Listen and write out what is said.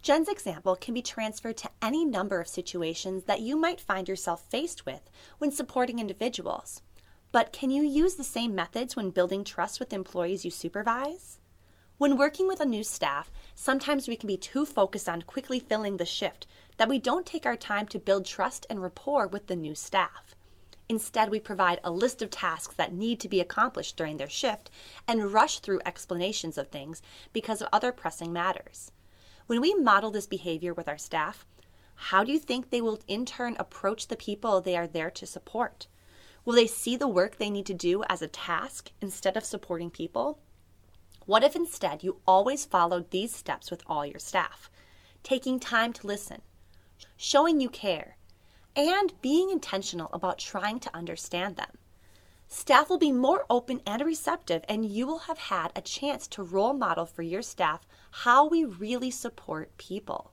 Jen's example can be transferred to any number of situations that you might find yourself faced with when supporting individuals. But can you use the same methods when building trust with employees you supervise? When working with a new staff, sometimes we can be too focused on quickly filling the shift that we don't take our time to build trust and rapport with the new staff. Instead, we provide a list of tasks that need to be accomplished during their shift and rush through explanations of things because of other pressing matters. When we model this behavior with our staff, how do you think they will in turn approach the people they are there to support? Will they see the work they need to do as a task instead of supporting people? What if instead you always followed these steps with all your staff? Taking time to listen, showing you care, and being intentional about trying to understand them. Staff will be more open and receptive, and you will have had a chance to role model for your staff how we really support people.